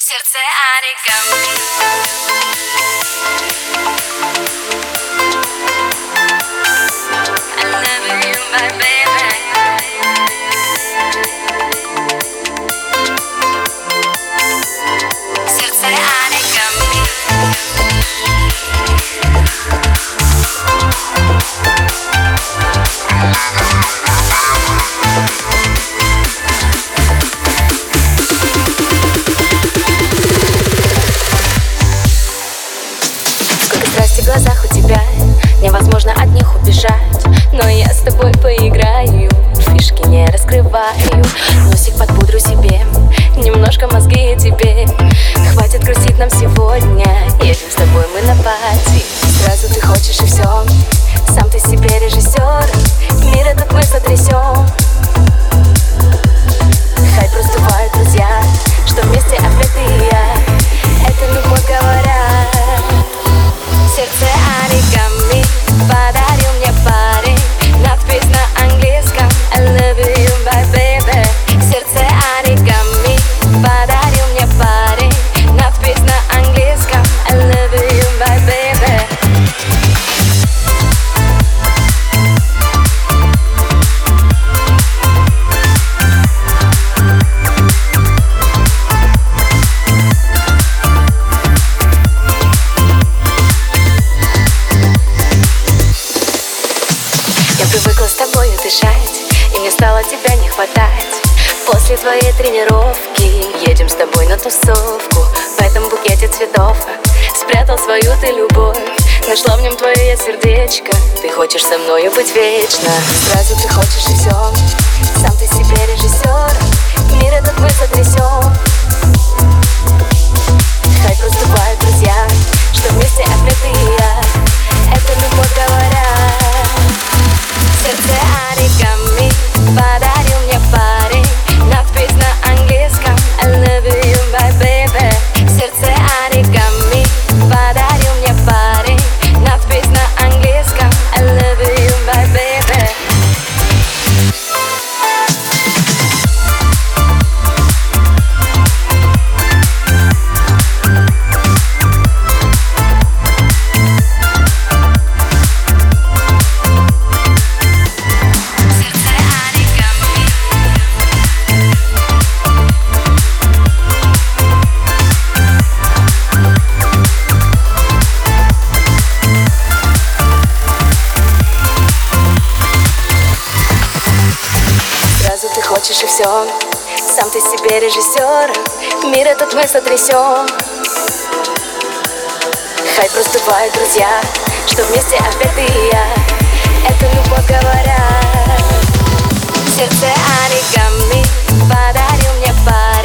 Сердце оригами. I love you, my baby. Сердце оригами. В глазах у тебя невозможно от них убежать, но я с тобой поиграю, фишки не раскрываю. Носик под пудру себе, немножко мозги тебе. Хватит грустить нам сегодня, едем с тобой мы на пати. Сразу ты хочешь и все, сам ты себе режиссер. Мир этот мы сотрясем. Хай проступают друзья, что вместе опять ты и я. Это любовь, говорят. Сердце оригами подарил мне парень. Надпись на английском I love you, my baby. Сердце оригами подарил мне парень. Надпись на английском I love you, my baby. Я привыкла с тобою дышать, и мне стало тебя не хватать. После твоей тренировки едем с тобой на тусовку. В этом букете цветов спрятал свою ты любовь. Нашла в нем твое сердечко. Ты хочешь со мною быть вечно. Сразу ты хочешь и все, сам ты себе режиссер. Мир этот мы сотрясем. Хай проступают друзья, что вместе опять ты и я. Это любовь, говорят. Сердце оригами подарил мне парень. Надпись на английском I love you, my baby. Сердце оригами подарил мне парень. Надпись на английском I love you, my baby. Ты хочешь и все, сам ты себе режиссер. Мир этот мы сотрясем. Хай проступают друзья, что вместе опять ты и я. Это любовь, говорят. Сердце оригами подарил мне парень.